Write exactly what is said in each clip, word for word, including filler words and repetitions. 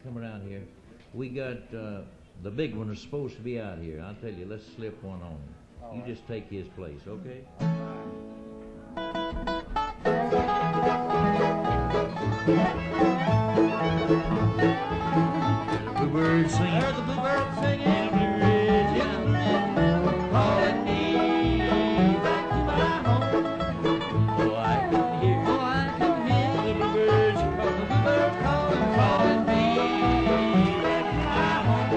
come around here. We got uh, the big one is supposed to be out here. I'll tell you, let's slip one on him. All you right. just take his place, okay? There's a bluebird singing. There's a bluebird singing. In a blue ridge, in a blue calling me back to my home. Oh, I can hear, Oh, I can hear the bluebirds calling, the bluebird calling, calling me back to my home.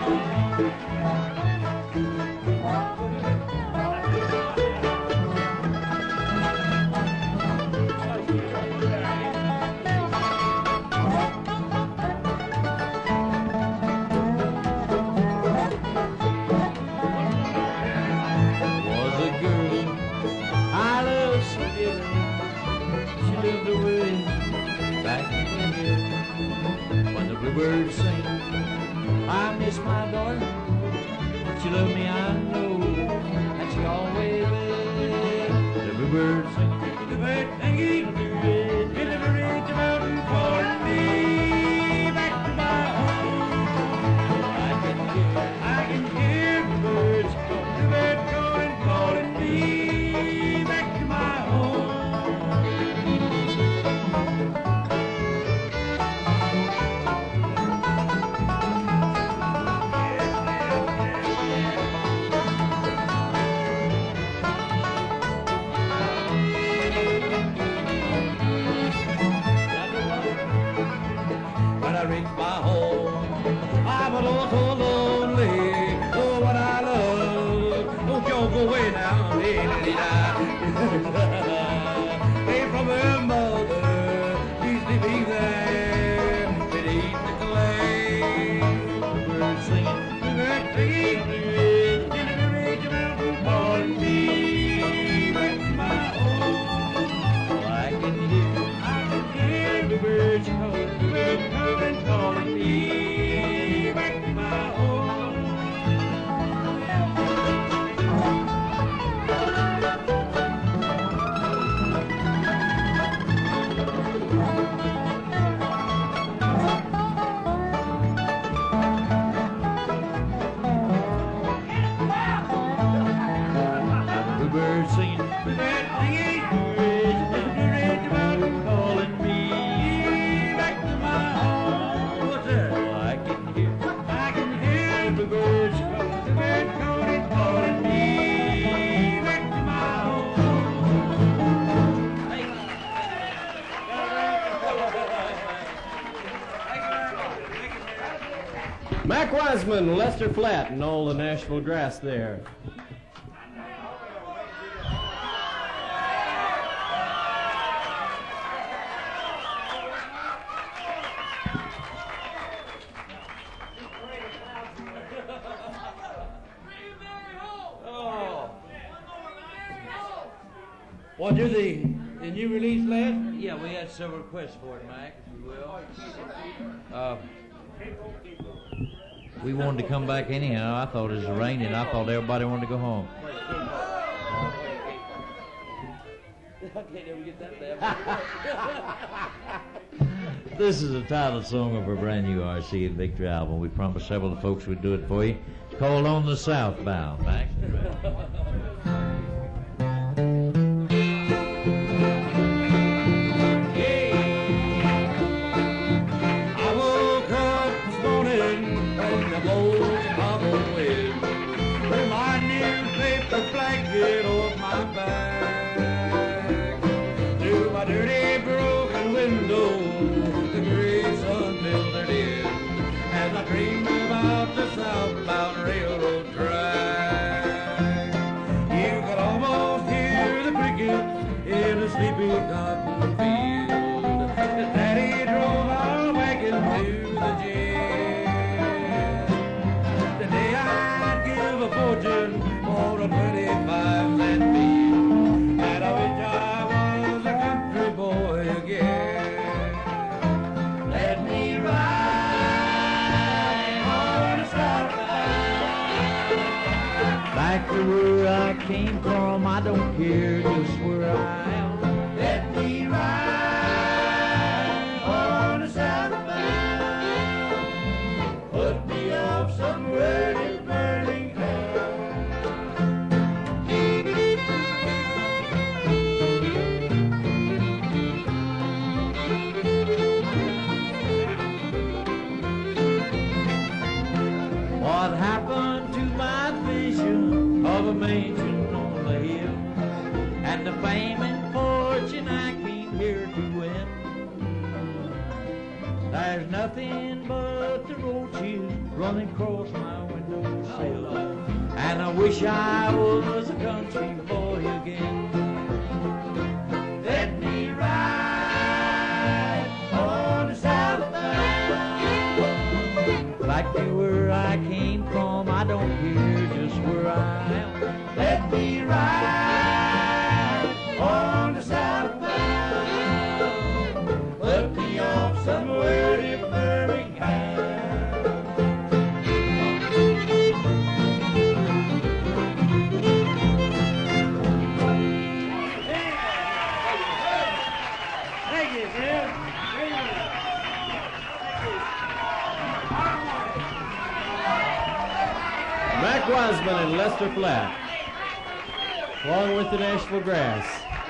Was a girl I love so dearly. She lived away back in here. When the bluebirds sing, I miss my daughter. She loved me, I know, and she always will. The bluebirds sing, the bluebird singing, the bluebird, in the ridge mountain, calling me back to my home. Oh, I can hear, I can hear the birds, the bird calling, calling me back to my home. When I reach my home, I'm alone, so lonely. Oh, what I love. Don't you go away now. Hey, from her mother, she's sleeping there beneath the clay. The birds singing, the birds singing, in the ridge mountain, calling me back to my home. Oh, I can hear, I can hear the birds calling, the birds calling, calling me back to my home. The birds singing, the birds singing, the ridge, the ridge mountain calling me back to my home. What's that? Oh, I can hear, I can hear the birds calling, the birds calling, calling me back to my home. Mac Wiseman, Lester Flatt, and all the Nashville grass there. Oh. What do the, the new release last? Yeah, we had several requests for it, Mac, if you will. Uh, we wanted to come back anyhow. I thought it was raining. I thought everybody wanted to go home. This is a title song of our brand new R C and Victory album. We promised several of the folks we'd do it for you. Called On the Southbound, Max. I woke up this morning and the old Chicago wind threw my newspaper blanket over my back. Through my dirty broken window, the gray sun filtered in as I dreamed about the southbound railroad track. You could almost hear the crickets in a sleepy cotton field. Daddy drove our wagon to the jail. Today I'd give a fortune for a twenty-five cent meal, and I wish I was a country boy again. Let me ride on the southbound, Back to where I came from, I don't care just where I am. let me ride on the southbound. a mansion on the hill, and the fame and fortune I came here to win. There's nothing but the roaches running across my windowsill, and I wish I was a country boy again. Let me ride on the southbound, back to where I came from. I don't care just where I am. Let me ride on the southbound, put me off somewhere in Birmingham. Thank you, Sam. Mac Wiseman and Lester Flatt, along with the Nashville Grass.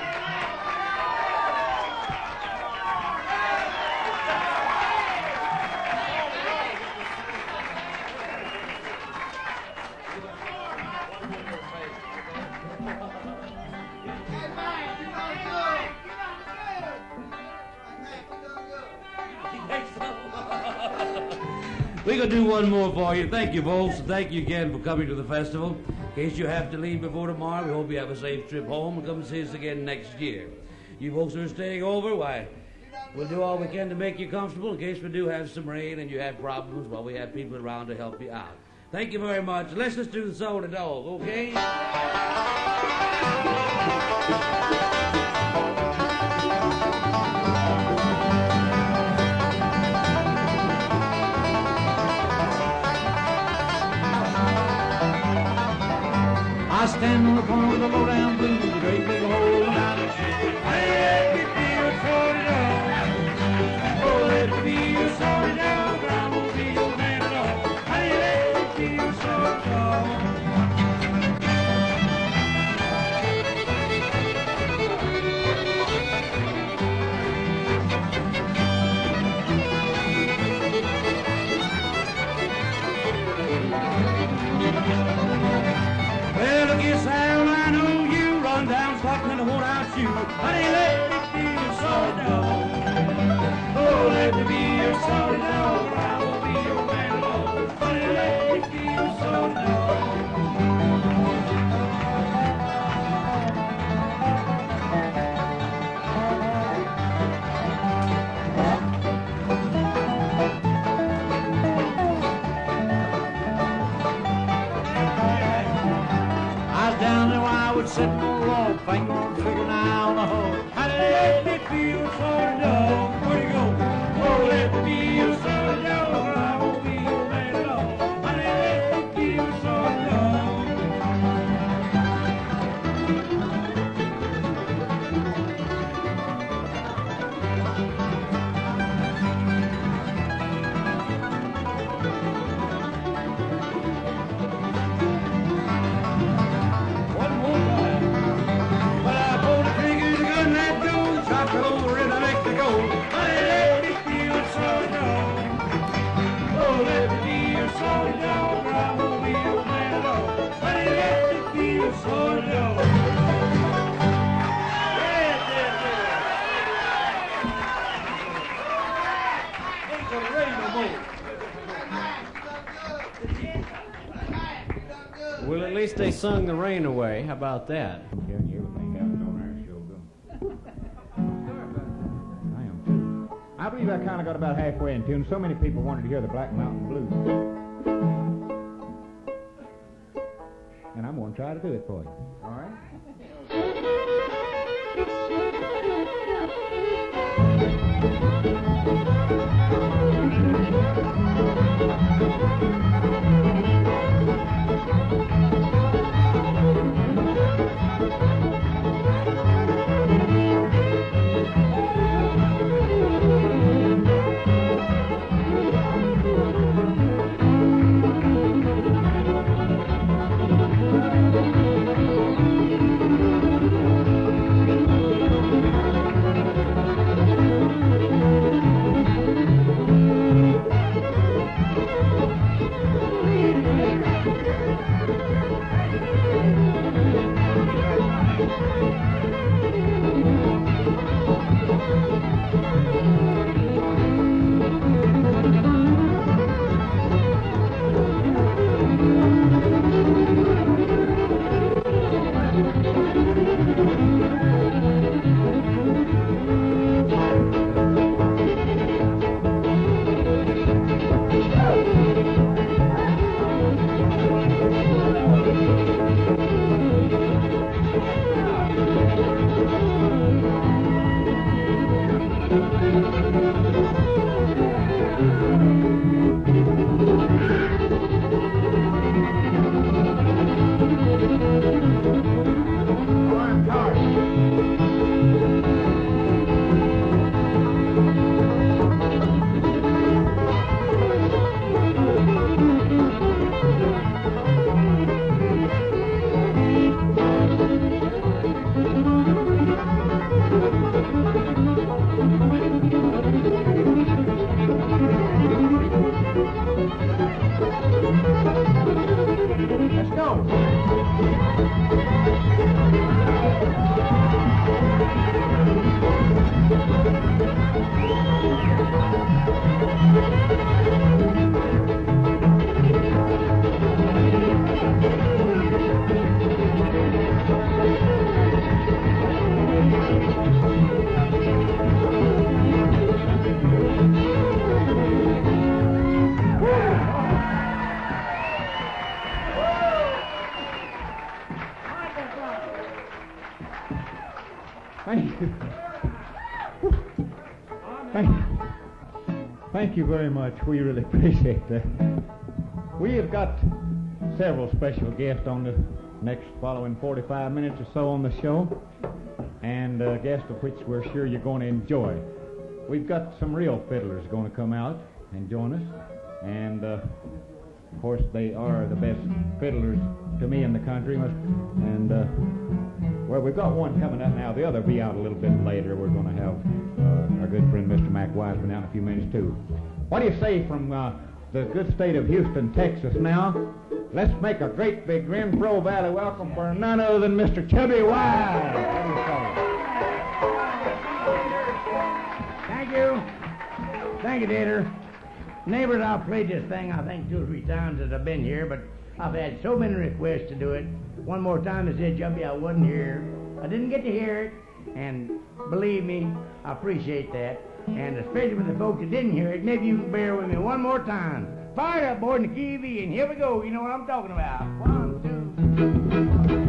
We're going to do one more for you. Thank you, folks. Thank you again for coming to the festival. In case you have to leave before tomorrow, we hope you have a safe trip home and come see us again next year. You folks who are staying over, why, we'll do all we can to make you comfortable in case we do have some rain and you have problems. Well, we have people around to help you out. Thank you very much. Let's just do the Soul and Dog, okay? I stand on the corner of the low-down blues, the great big hole down the street. Let me be your soul and dog. Oh, let me be your soul and dog. I won't be your man at all. Honey, let me be your soul and dog. Well, look here, Sal, I know you run down Stockton and won't out you. Honey, let me be your solid dog. Oh, let me be your solid dog, or I won't be your man at all. Honey, let me be your solid dog. Down there where I would sit on the log, finger on the trigger, now on the hole. Honey, let me be your solid dog. Where you go? Oh, let me be your solid dog, or I won't be your man at all. Honey, let me be your solid dog. Well, at least they sung the rain away. How about that? Carrying everything out on our show, I am too. I believe I kind of got about halfway in tune. So many people wanted to hear the Black Mountain Blues. And I'm going to try to do it for you. All right? Thank you. Thank, thank you very much. We really appreciate that. We have got several special guests on the next following forty-five minutes or so on the show, and a guest of which we're sure you're going to enjoy. We've got some real fiddlers going to come out and join us, and uh, of course they are the best fiddlers to me in the country, and uh, well, we've got one coming up now. The other will be out a little bit later. We're going to have uh, our good friend Mister Mac Wiseman out in a few minutes too. What do you say from uh, the good state of Houston, Texas now? Let's make a great big Renfro Valley welcome for none other than Mister Chubby Wise. What do you say? Thank you. Thank you, Dieter. Neighbors, I've played this thing, I think, two or three times that I've been here, but I've had so many requests to do it. One more time, I said, Chubby, I wasn't here. I didn't get to hear it, and believe me, I appreciate that. And especially with the folks that didn't hear it, maybe you can bear with me one more time. Fire it up, boy, in the key of E, and here we go. You know what I'm talking about. One, two.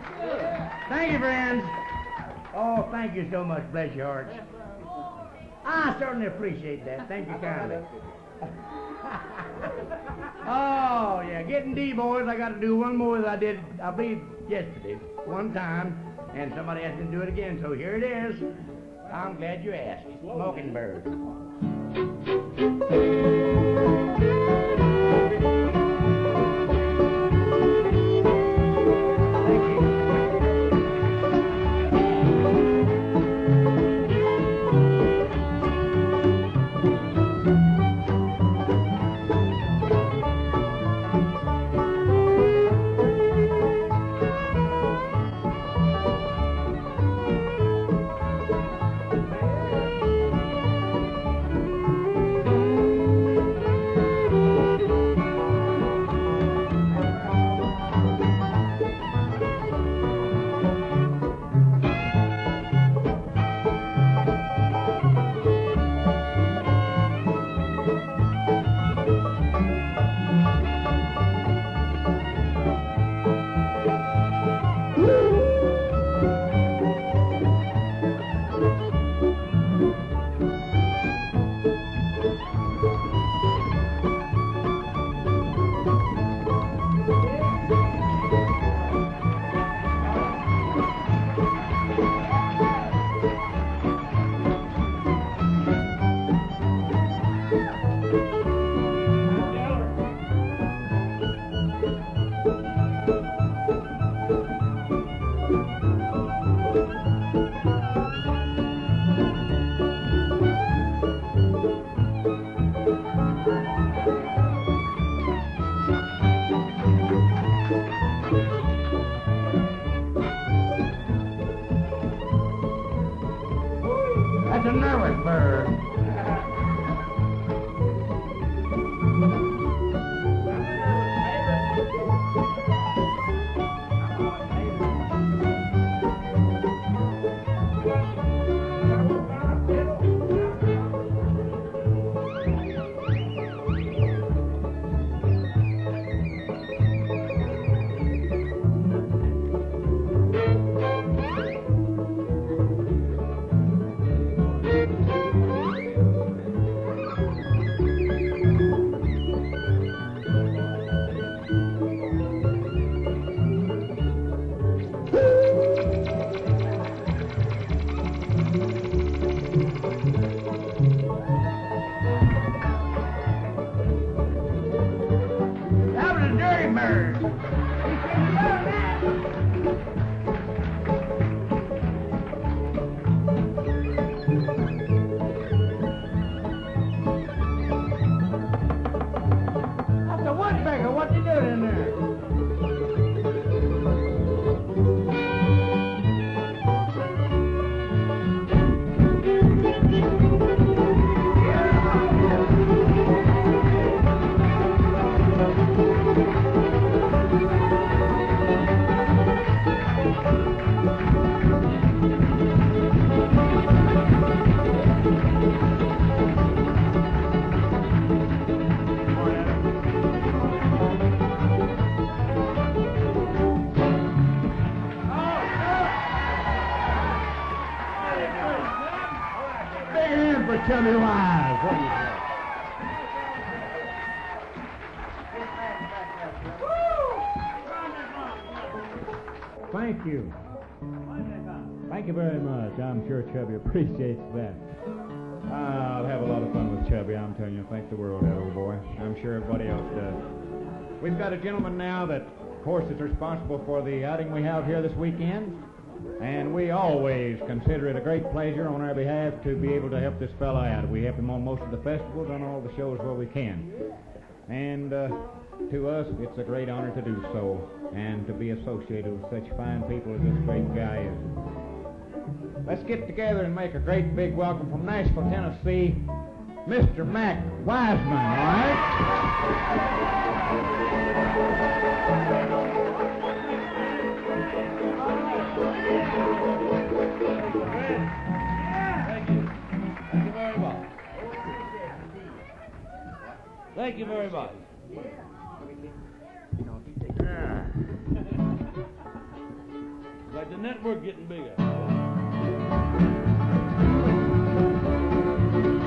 Thank you, friends. Oh, thank you so much. Bless your hearts. I I certainly appreciate that. Thank you kindly. Oh, yeah, getting D, boys. I got to do one more that I did, I believe, yesterday, one time, and somebody asked me to do it again, so here it is. I'm glad you asked. Mockingbird. Thank you. That's a nervous bird. That was a dirty bird. That's a woodpecker. What you doing in there? Big hand for Chubby Wise. What do you say? Thank you. Thank you very much. I'm sure Chubby appreciates that. I'll have a lot of fun with Chubby, I'm telling you. Thank the world, that old boy. I'm sure everybody else does. We've got a gentleman now that, of course, is responsible for the outing we have here this weekend. And we always consider it a great pleasure on our behalf to be able to help this fellow out. We help him on most of the festivals, on all the shows where we can. And uh, to us, it's a great honor to do so, and to be associated with such fine people as this great guy is. Let's get together and make a great big welcome from Nashville, Tennessee, Mister Mac Wiseman, all right? Thank you very much. Ah. Like the network getting bigger.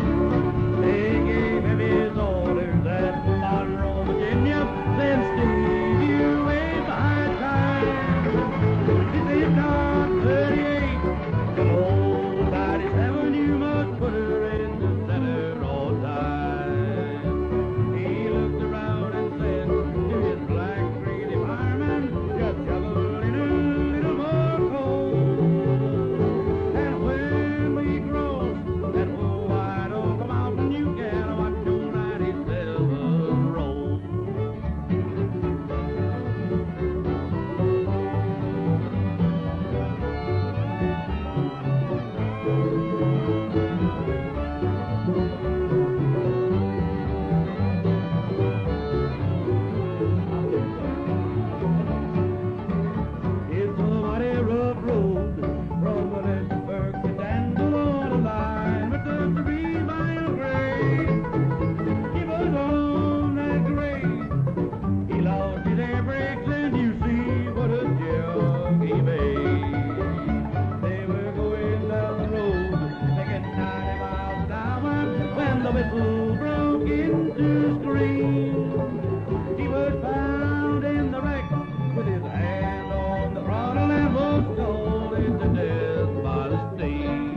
whistle broke into scream. He was found in the wreck with his hand on the throttle and was scalded to death by the steam.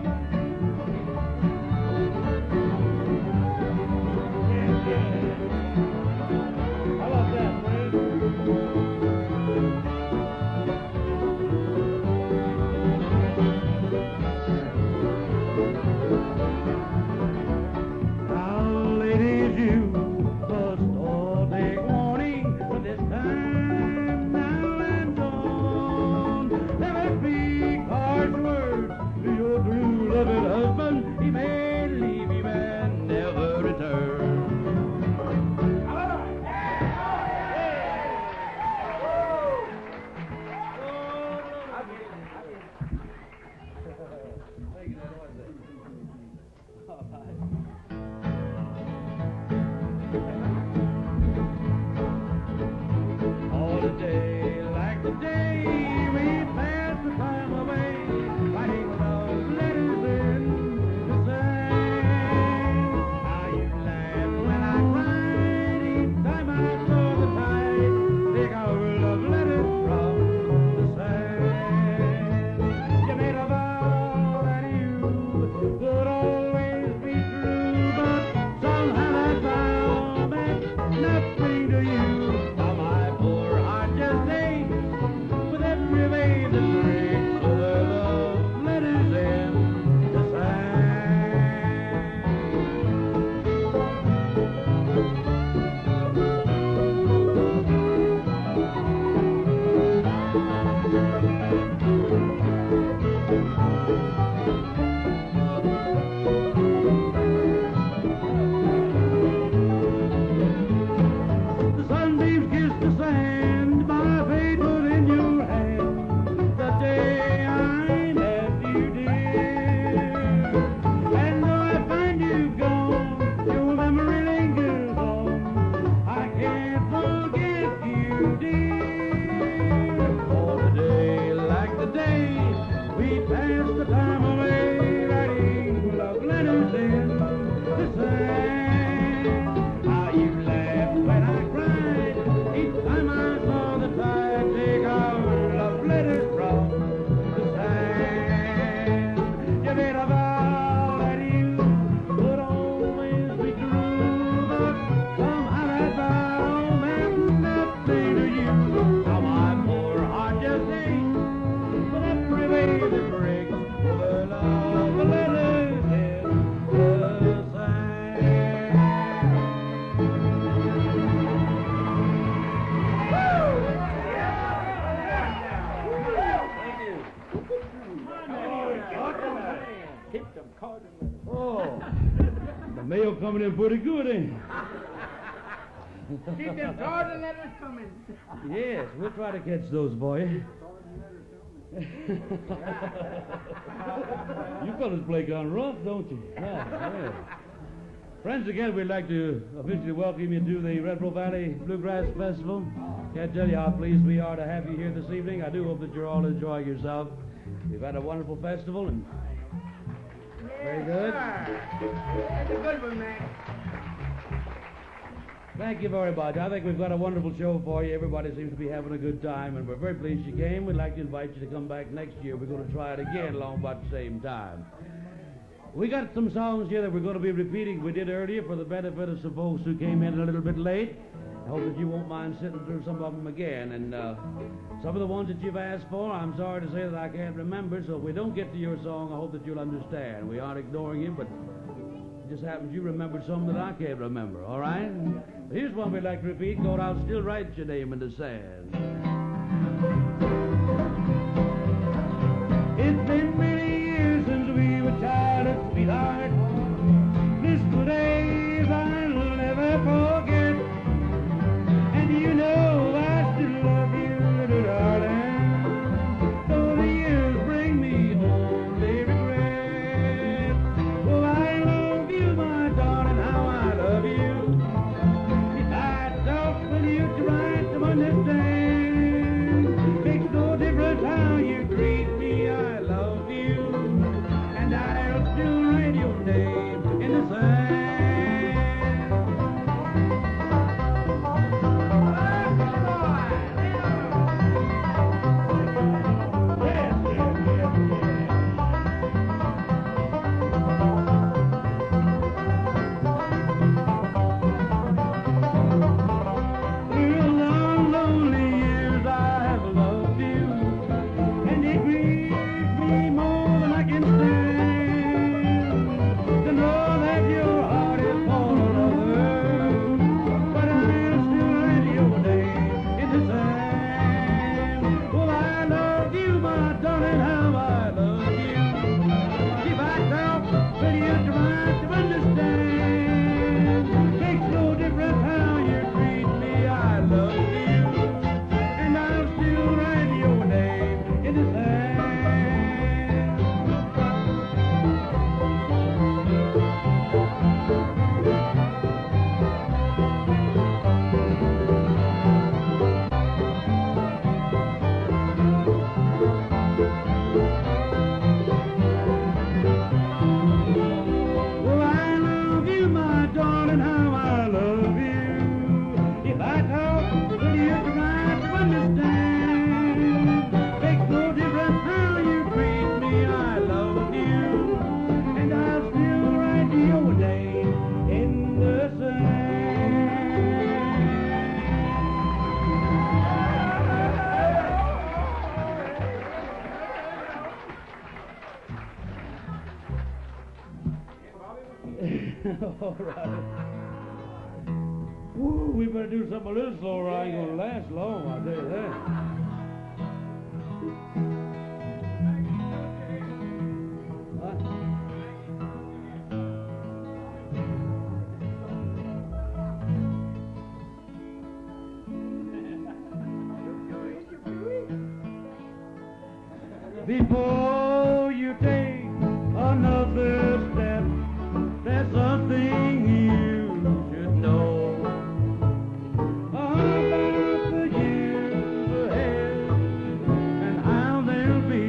How about that, Fred? Now, ladies, you must all take warning from this time now and on. Never speak harsh words to your true loving husband. He may leave you and never return. All the day, like the day we pass the time away, writing love letters in the sand. How you laughed when I cried each time I saw the tide take our love letters from the sand. You made a vow that you would always be true, but somehow that vow meant nothing to you. Now my poor heart just aches with every wave that breaks over love letters in the The sunbeams kiss the sand, my fate was in your hand. The day I left you, dear. And though I find you gone, your memory lingers on. I can't forget you, dear. All the day, like the day, we passed the time away, writing love letters in the sand. How you laughed when I cried each time I saw the tide take our love letters from the sand. You made a vow that you would always be true, but somehow that vow meant nothing to you. Now my poor heart just aches with every wave that breaks over love letters in the sand. Oh, the mail coming in pretty good, ain't it? Keep them garden letters coming. Yes, we'll try to catch those, boy. You fellas play kind of rough, don't you? Yeah, yeah. Friends, again, we'd like to officially welcome you to the Red Bull Valley Bluegrass Festival. Can't tell you how pleased we are to have you here this evening. I do hope that you're all enjoying yourself. We've had a wonderful festival, and very good. That's a good one, man. Thank you very much. I think we've got a wonderful show for you. Everybody seems to be having a good time, and we're very pleased you came. We'd like to invite you to come back next year. We're going to try it again along about the same time. We got some songs here that we're going to be repeating we did earlier for the benefit of some folks who came in a little bit late. I hope that you won't mind sitting through some of them again. And uh, some of the ones that you've asked for, I'm sorry to say that I can't remember, so if we don't get to your song, I hope that you'll understand. We aren't ignoring you, but it just happens you remembered some that I can't remember, all right? Here's one we'd like to repeat, called I'll Still Write Your Name in the Sand. It's been many years since we were childhood sweetheart. Blissful days I'll never forget. And you know I still love you, little darling. Though the years bring me only regret. Oh, I love you, my darling, how I love you. If I talk with you, try to understand. All right. Ooh, we better do something a little slower. I ain't gonna last long, I'll tell you that. Before you take another step, there's something you should know about the years ahead and how they'll be.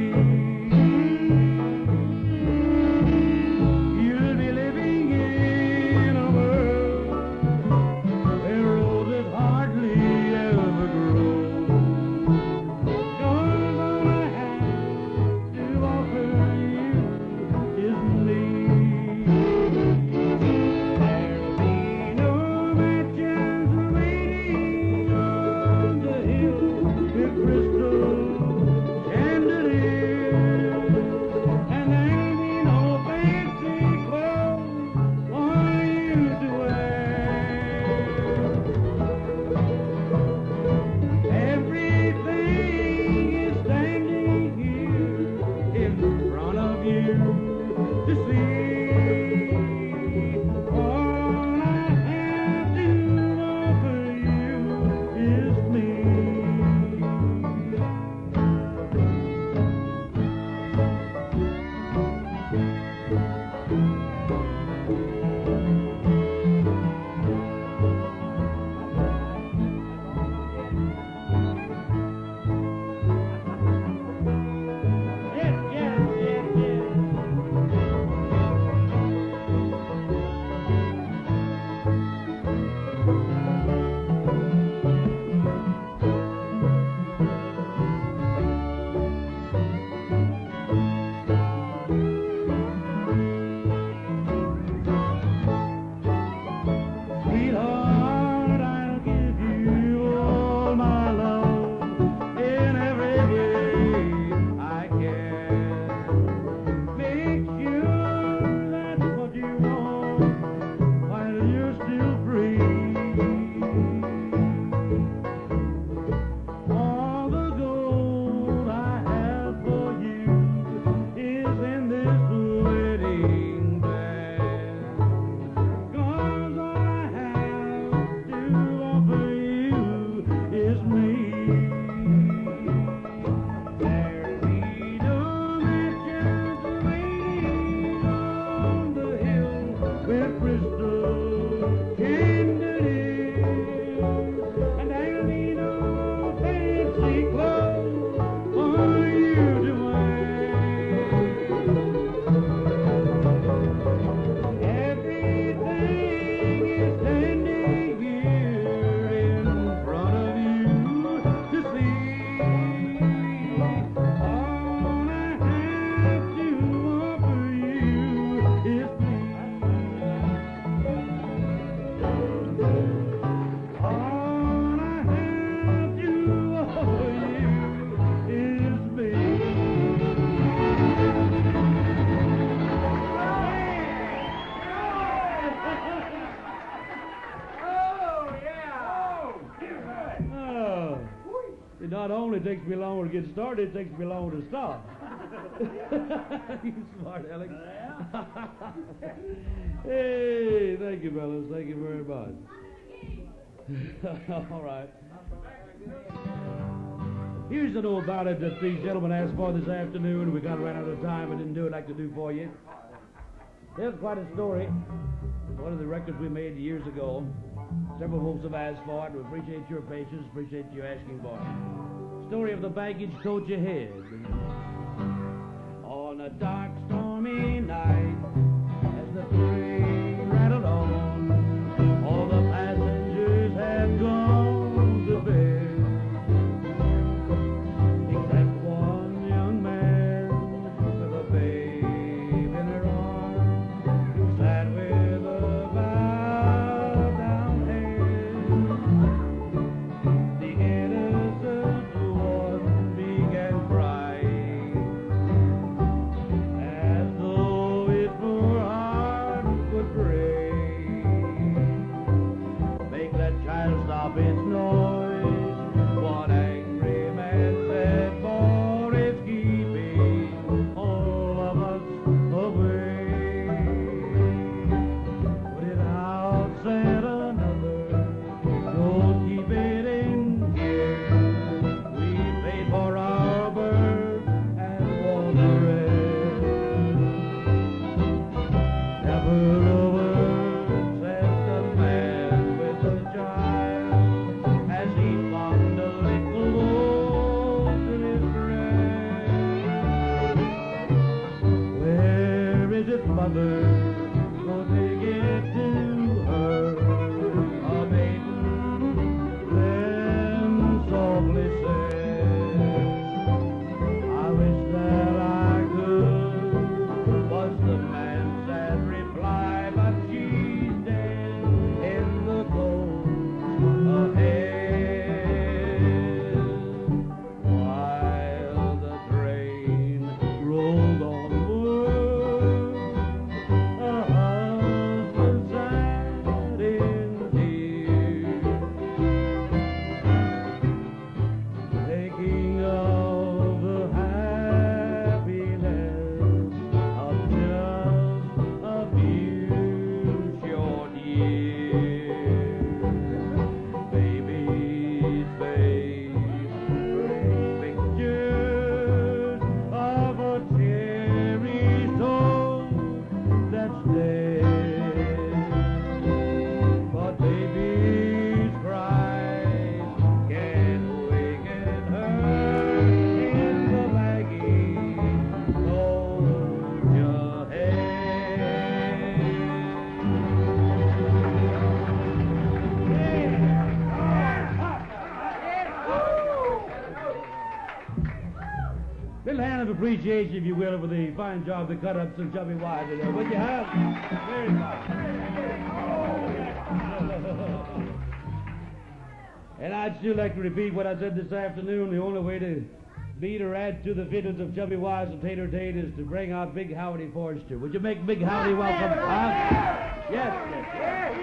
You'll be living in a world where roses hardly ever grow. You're gonna have to offer you is me. There'll be no mansions waiting on the hill with crystal chandeliers, and there'll be no fancy clothes for you to wear. Everything is standing here in front of you to see. All I have to offer you is me. Yes, yes, yes, yes. Sweetheart, I'll give you all my love in every way I can. Make sure that's what you want while you're still free. All the gold I have for you is in this wedding band. 'Cause all I have to offer you is me. There'll be no mansions waiting on the hill with crystal chandeliers, and there'll be no fancy clothes for you to wear. Everything is standing here in front of you to see. All I have to offer you is me. All I have to offer you is me. Oh, it not only takes me longer to get started, it takes me longer to stop. You smart, Alex. Hey, thank you, fellas. Thank you very much. All right. Here's to know about it that these gentlemen asked for this afternoon. We got ran out of time. I didn't do what I could do for you. There's quite a story. One of the records we made years ago. Several folks have asked for it. We appreciate your patience. Appreciate you asking for it. Story of the baggage coach ahead. On a dark, stormy night, as the train rattled on, all the passengers had gone to bed, except one young man with a babe in her arms, who sat with a bowed down head. The innocent one began crying, appreciation, if you will, for the fine job they cut up some chubby wise in there. Would you have? Very fine. And I'd still like to repeat what I said this afternoon. The only way to beat or add to the fittings of Chubby Wise and Tater Tate is to bring out Big Howdy Forrester. Would you make Big Howdy welcome? Huh? Yes, yes.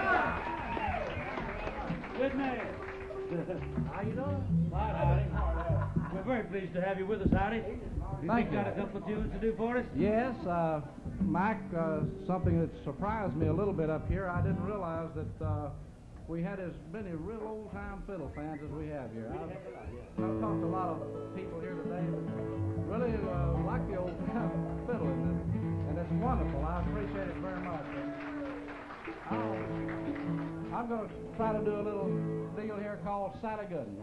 Good man. How you doing? Fine, Howdy. We're very pleased to have you with us, Howdy. You Thank got you. a couple of tunes to do for us? Yes, uh, Mike, uh, something that surprised me a little bit up here. I didn't realize that uh, we had as many real old-time fiddle fans as we have here. I've, I've talked to a lot of people here today that really uh, like the old-time fiddle, and, and it's wonderful. I appreciate it very much. I'll, I'm going to try to do a little deal here called Sally Gooden.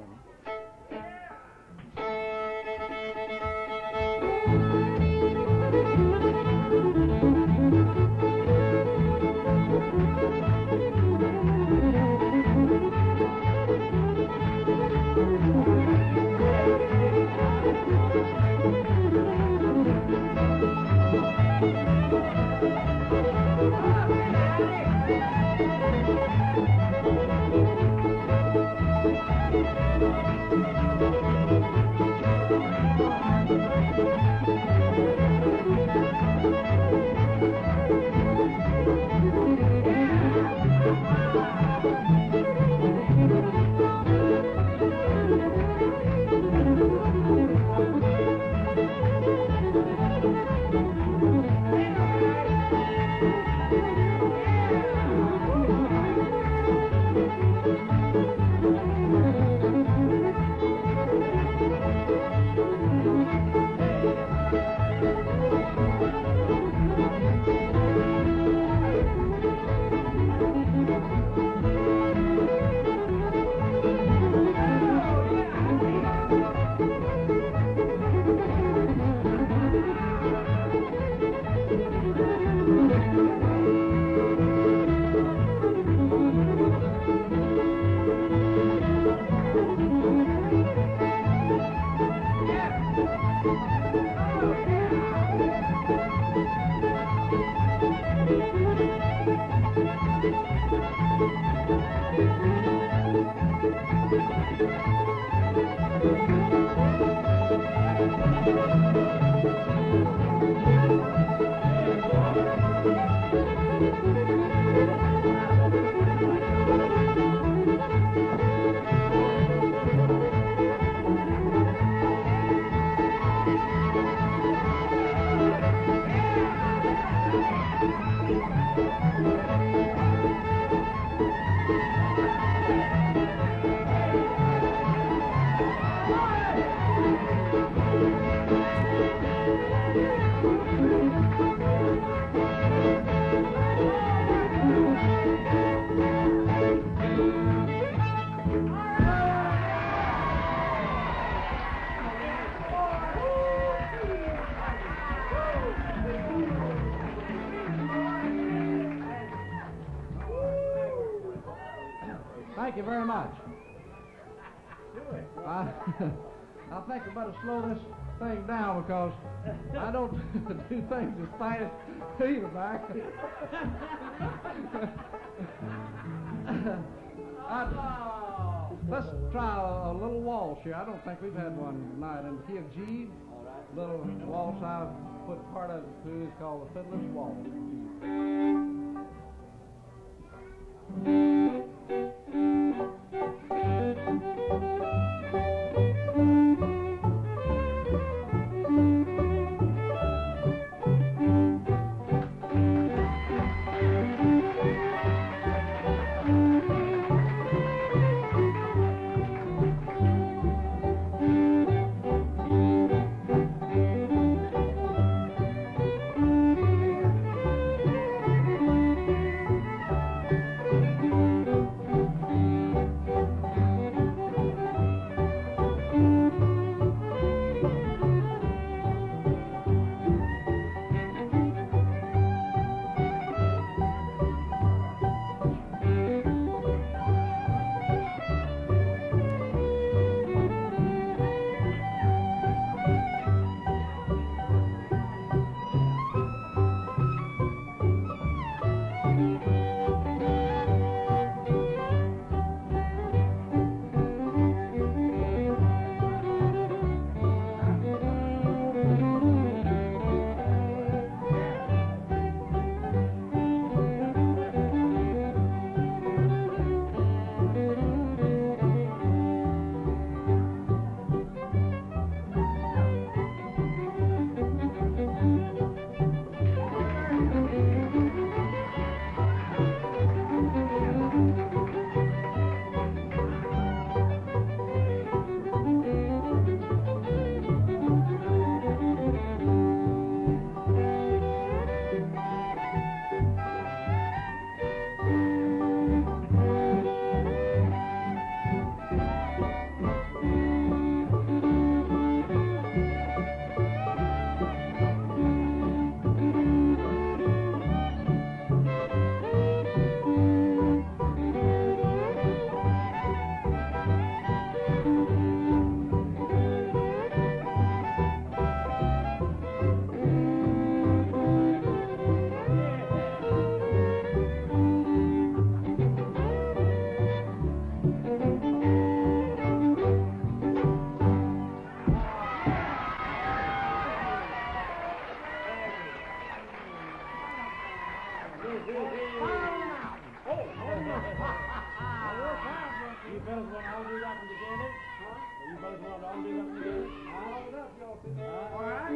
Thank you very much. I, I think we better slow this thing down because I don't do things as fast as either back. I, let's try a, a little waltz here. I don't think we've had one tonight in the key of G. Little waltz I've put part of it to is called the Fiddler's Waltz. fellas want to all do that one together? Huh? You fellas want to all do that one together? All right.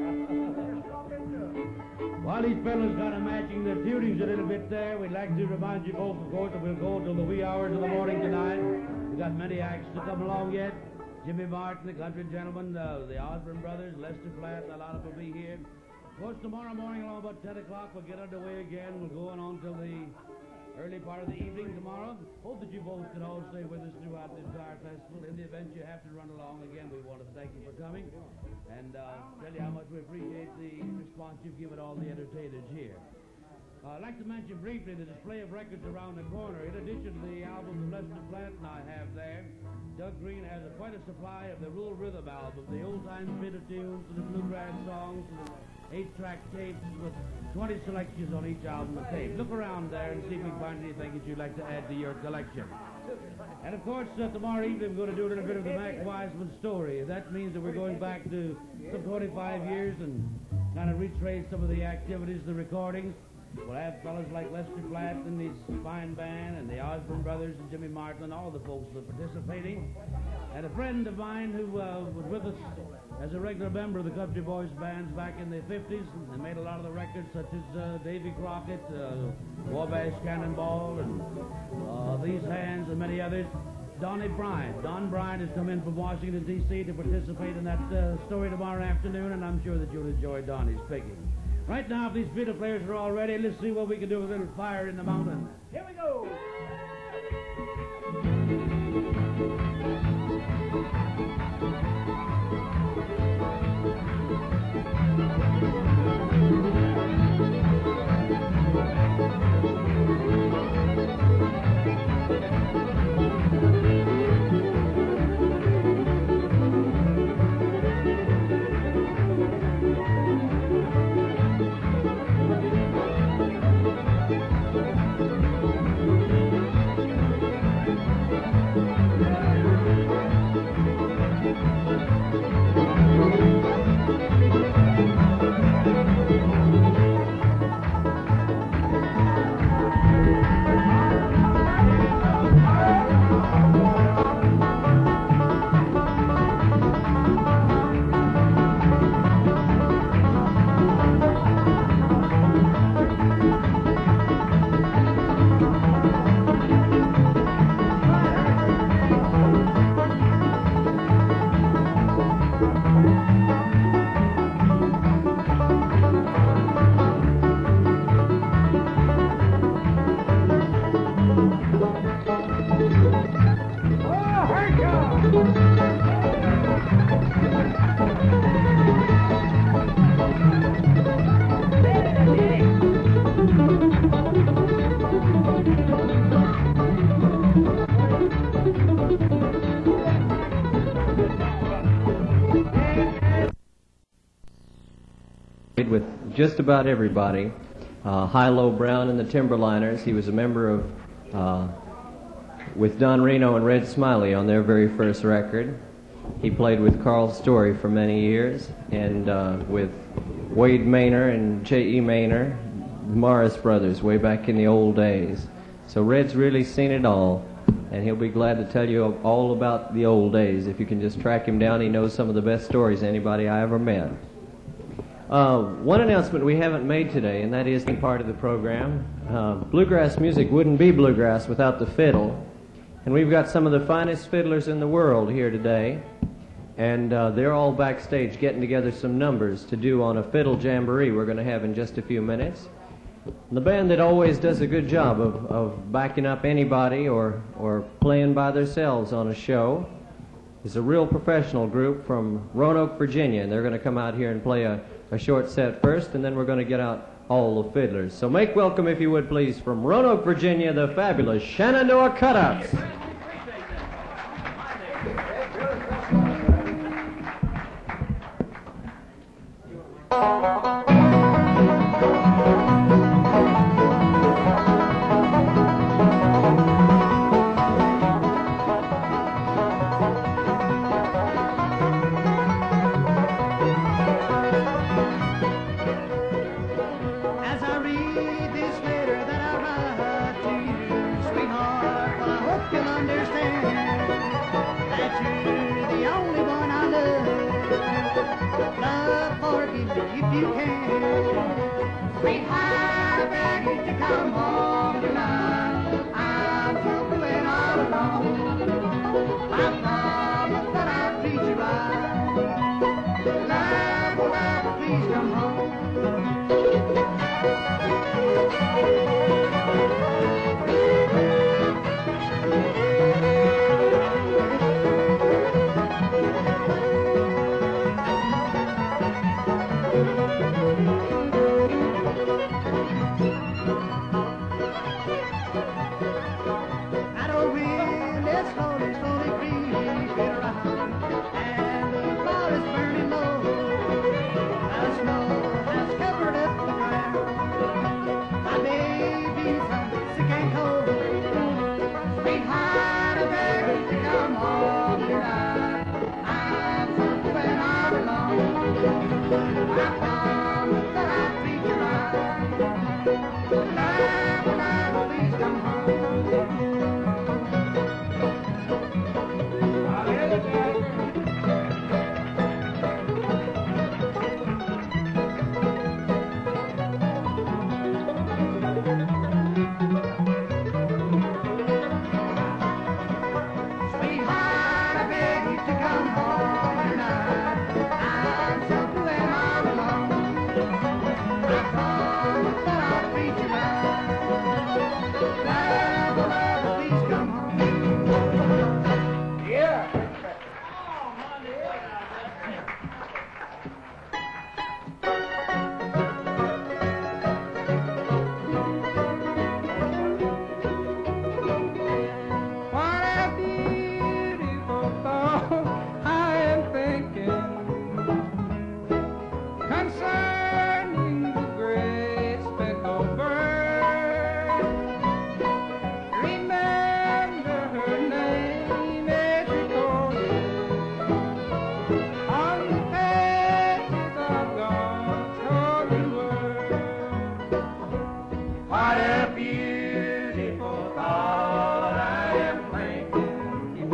While these fellas kind of matching their tunings a little bit there, we'd like to remind you both, of course, that we'll go until the wee hours of the morning tonight. We've got many acts to come along yet. Jimmy Martin, the Country Gentlemen, uh, the Osborne Brothers, Lester Flatt, and a lot of them will be here. Of course, tomorrow morning along about ten o'clock, we'll get underway again. We'll go on until the early part of the evening tomorrow. Hope that you both can all stay with us throughout the entire festival. In the event you have to run along again, we want to thank you for coming and uh, tell you how much we appreciate the response you've given all the entertainers here. Uh, I'd like to mention briefly the display of records around the corner. In addition to the albums of Lester Flatt and I have there, Doug Green has a, quite a supply of the Rural Rhythm album, the old-time bitter tunes, and the bluegrass songs, and the eight-track tapes with twenty selections on each album of tape. Look around there and see if we can find anything that you'd like to add to your collection. And of course, uh, tomorrow evening we're going to do a little bit of the Mac Wiseman story. That means that we're going back to some twenty-five years and kind of retrace some of the activities, the recordings. We'll have fellas like Lester Flatt and his fine band, and the Osborne Brothers and Jimmy Martin, and all the folks that are participating. And a friend of mine who uh, was with us as a regular member of the Country Boys bands back in the fifties, and made a lot of the records, such as uh, Davy Crockett, uh, Wabash Cannonball, and uh, These Hands, and many others. Donnie Bryant. Don Bryant has come in from Washington, D C to participate in that uh, story tomorrow afternoon, and I'm sure that you'll enjoy Donnie's picking. Right now, if these fiddle players are all ready, let's see what we can do with a little Fire in the Mountain. Here we go! With just about everybody. Uh, Hilo Brown and the Timberliners. He was a member of, uh, with Don Reno and Red Smiley on their very first record. He played with Carl Story for many years, and uh, with Wade Maynor and J E Maynor, the Morris Brothers, way back in the old days. So Red's really seen it all, and he'll be glad to tell you all about the old days. If you can just track him down, he knows some of the best stories anybody I ever met. Uh, one announcement we haven't made today, and that is part of the program. Uh, bluegrass music wouldn't be bluegrass without the fiddle. And we've got some of the finest fiddlers in the world here today. And uh, they're all backstage getting together some numbers to do on a fiddle jamboree we're going to have in just a few minutes. The band that always does a good job of, of backing up anybody or, or playing by themselves on a show is a real professional group from Roanoke, Virginia. And they're going to come out here and play a a short set first, and then we're going to get out all the fiddlers. So make welcome, if you would please, from Roanoke, Virginia, the fabulous Shenandoah Cutouts. Understand you can. Sweetheart, I beg you to come home tonight. I'm trembling all alone. I promise that I'll treat you right. Love, love, please come home. I don't really slowly, slowly creeping around, and the fire is burning low. The snow has covered up the ground. My baby's hungry, sick and cold. Sweetheart, I beg you to come home tonight. I'm somewhere all alone. I promise that I'll treat you right. Love, love, please come home. Sweetheart, I beg you to come home tonight. I'm somewhere all alone. I promise that I'll treat you right. Love, love, please come home. Yeah. What a beautiful thought I am thinking concerning the great speckled bird. Remember her name is recorded on the pages of God's holy word. What a beautiful thought I am thinking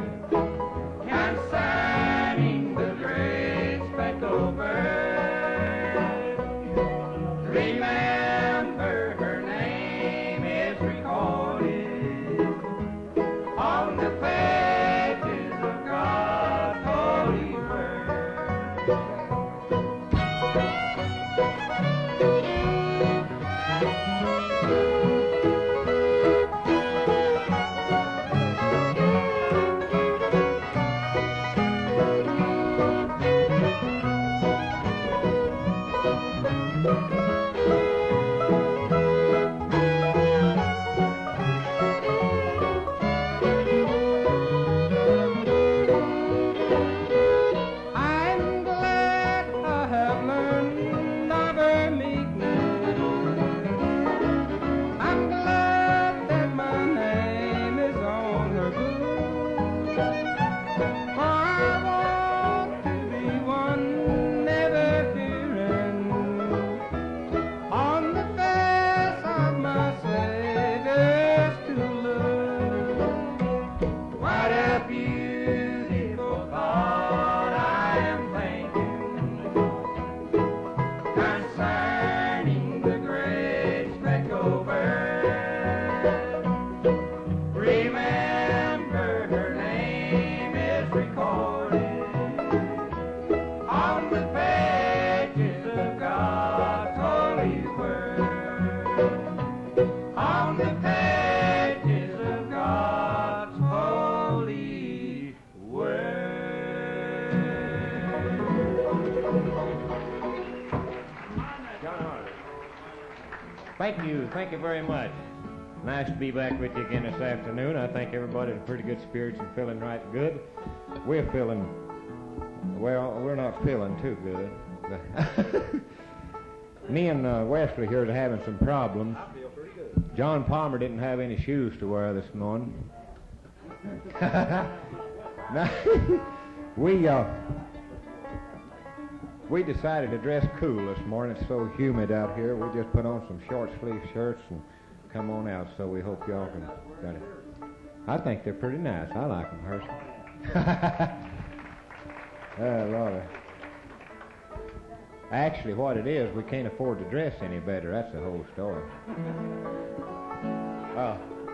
concerning the great speckled bird. Remember her name is recorded on the pages of God's holy word. I'm glad I have learned of her meekness. I'm glad that my name is on her book. For I want to be one never fearing on the face of my Savior's true love. What a beautiful thought I am thinking concerning the great speckled bird. Remember her name is recorded on the pages of God's holy word. On the pages of God's holy word. Thank you. Thank you very much. Nice to be back with you again this afternoon. I think everybody's in pretty good spirits and feeling right good. We're feeling, well, we're not feeling too good. Me and uh, Wesley here are having some problems. I feel pretty good. John Palmer didn't have any shoes to wear this morning. Now, we, uh, we decided to dress cool this morning. It's so humid out here. We just put on some short sleeve shirts and come on out, so we hope y'all can got it. I think they're pretty nice. I like them, Herschel. Oh, Lord. Actually, what it is, we can't afford to dress any better. That's the whole story. Uh,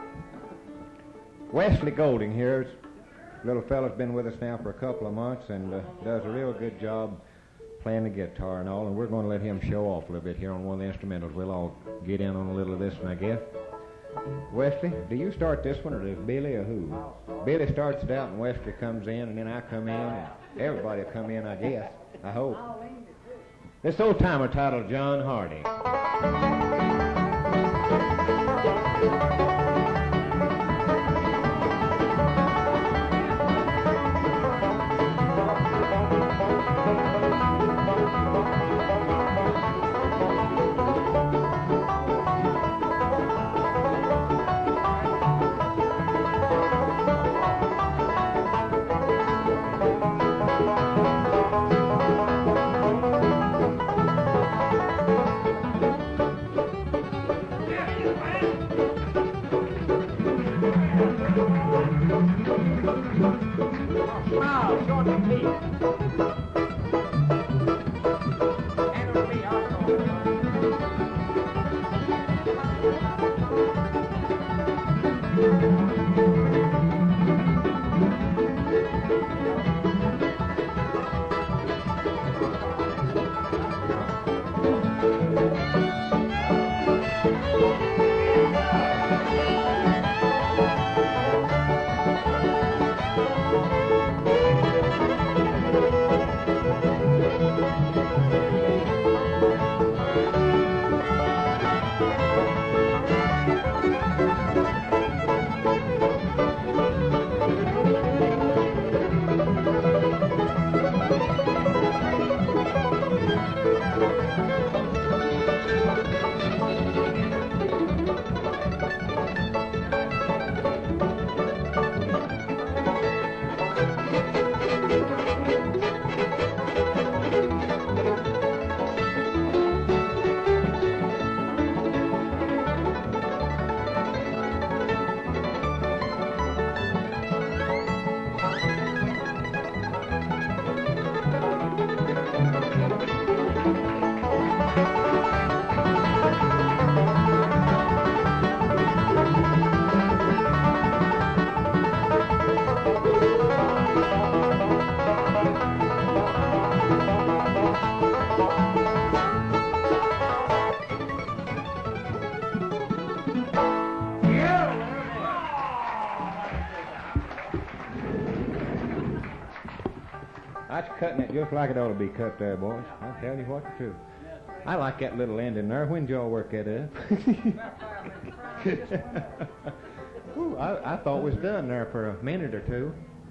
Wesley Golding here. Little fella's been with us now for a couple of months and uh, does a real good job playing the guitar and all, and we're going to let him show off a little bit here on one of the instrumentals. We'll all get in on a little of this one, I guess. Wesley, do you start this one, or does Billy, or who? Billy starts it out, and Wesley comes in, and then I come in, and everybody will come in, I guess. I hope. This old-timer titled John Hardy. That's cutting it just like it ought to be cut there, boys. I'll tell you what the truth. I like that little ending there. When did y'all work that up? Ooh, I, I thought it was done there for a minute or two.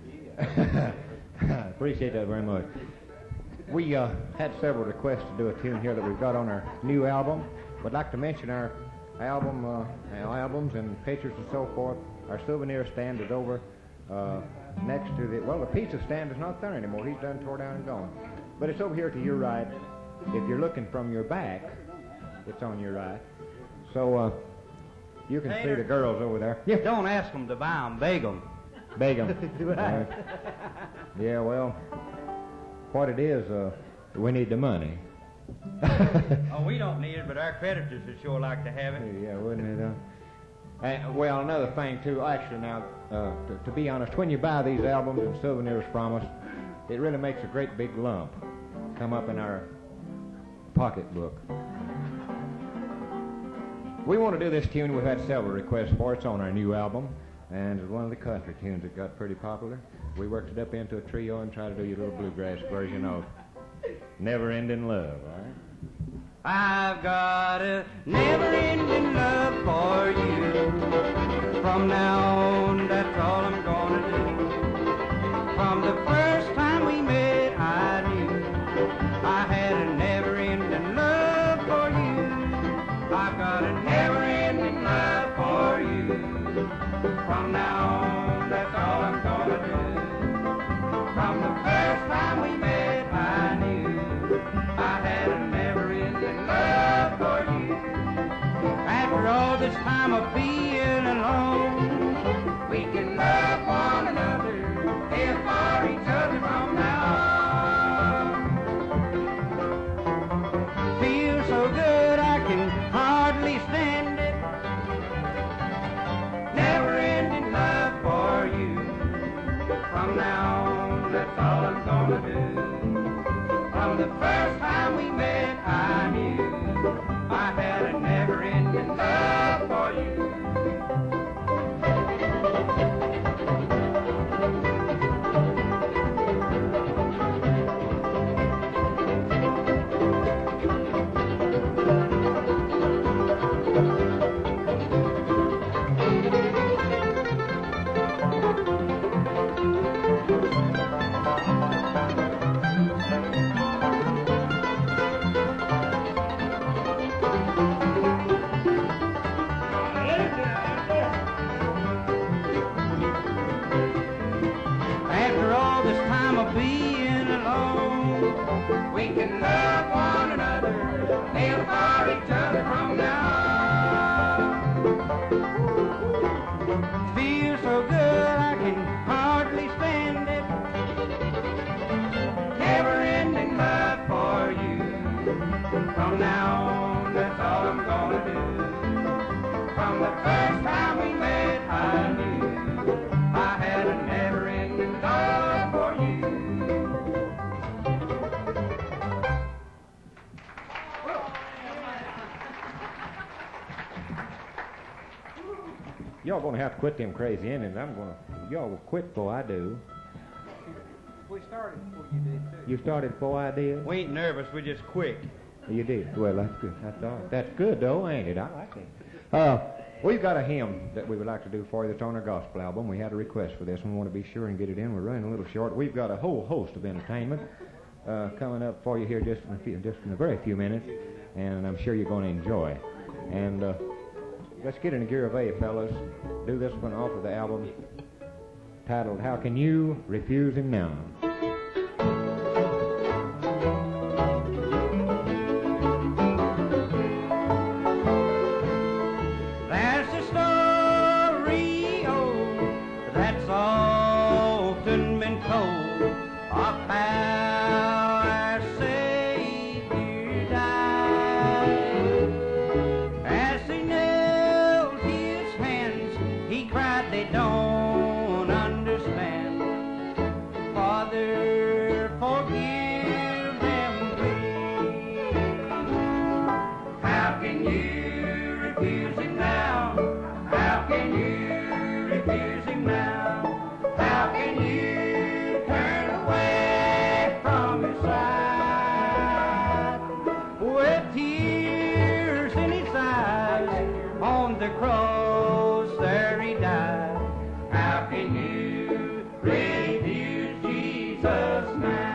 I appreciate that very much. We uh, had several requests to do a tune here that we've got on our new album. We'd like to mention our album, uh, our albums and pictures and so forth. Our souvenir stand is over uh, next to the, well, the pizza stand is not there anymore. He's done tore down and gone. But it's over here to your right. If you're looking from your back, it's on your right. So uh, you can see the girls over there. Yeah. Don't ask them to buy them, beg them. Beg them. uh, yeah, well, what it is, uh, we need the money. Oh, we don't need it, but our creditors would sure like to have it. Yeah, wouldn't it? Uh, and, well, another thing, too, actually, now, uh, to, to be honest, when you buy these albums and souvenirs from us, it really makes a great big lump come up in our pocketbook. We want to do this tune. We've had several requests for it. It's on our new album, and it's one of the country tunes that got pretty popular. We worked it up into a trio and tried to do your little bluegrass version of Never Ending Love, all right? I've got a never-ending love for you. From now on, that's all I'm gonna do. From the first time we met, I knew I had a never-ending love for you. I've got a never-ending love for you. From now on, that's all I'm gonna do. From the first time we met, I knew I had a never-ending love for you. After all this time of being alone, we can love one another, care for each other from now on. that's all I'm gonna do. From the first time we met, I knew I had a never-ending love for you. After all this time of being alone, we can love one another, live for each other from now on. Feels so good I can hardly stand it. Never-ending love for you. From now on, that's all I'm gonna do. From the first time we met, I knew I had a never-ending love for you. Y'all gonna have to quit them crazy endings. I'm gonna. Y'all will quit before I do. We started before you did, too. You started before I did. We ain't nervous, we just quick. You did. Well, that's good. That's all. That's good though, ain't it? I like it. Uh, we've got a hymn that we would like to do for you that's on our gospel album. We had a request for this, and we want to be sure and get it in. We're running a little short. We've got a whole host of entertainment uh, coming up for you here just in a few, just in a very few minutes, and I'm sure you're going to enjoy. And uh, let's get in the gear of A, fellas. Do this one off of the album titled "How Can You Refuse Him Now?" There's a story, oh, that's often been told of how our Savior died. As he nailed his hands, he cried, they don't understand. Father, forgive them, please. How can you refuse him now? How can you refuse him now? How can you turn away from his side? With tears in his eyes, on the cross there he died. How can you refuse Jesus now?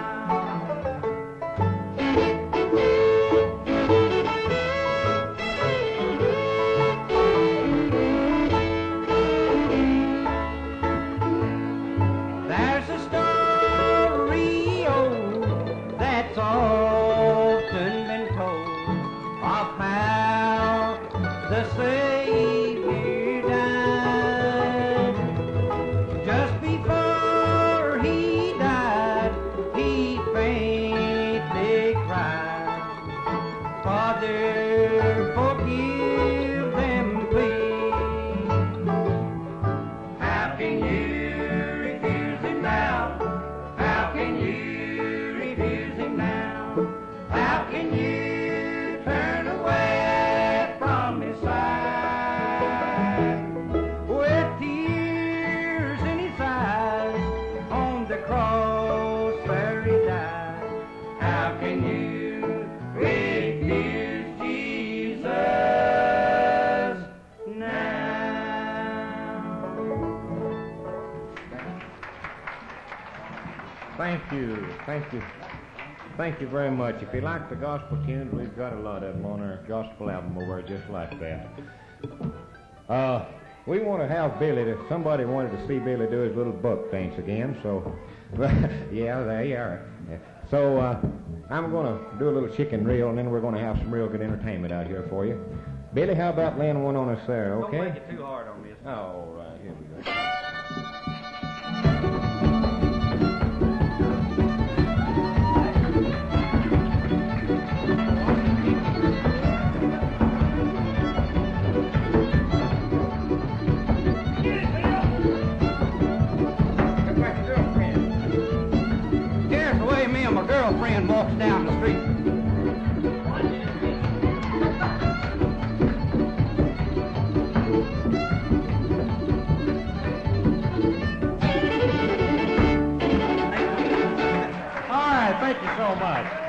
There's a story, oh, that's often been told of how the Savior died. Just before he died, he faintly cried, Father, forgive them, please. How can you refuse him now? How can you refuse him now? How can you turn away from his side? With tears in his eyes, on the cross where he died. How can you refuse Jesus now? Thank you. Thank you. Thank you very much. If you like the gospel tunes, we've got a lot of them on our gospel album over there just like that. Uh, we want to have Billy, to, somebody wanted to see Billy do his little buck dance again, so, yeah, there you are. Yeah. So, uh, I'm going to do a little chicken reel, and then we're going to have some real good entertainment out here for you. Billy, how about laying one on us there, okay? Don't make it too hard on me. Oh, all right, here we go. way me and my girlfriend walks down the street. All right, thank you so much.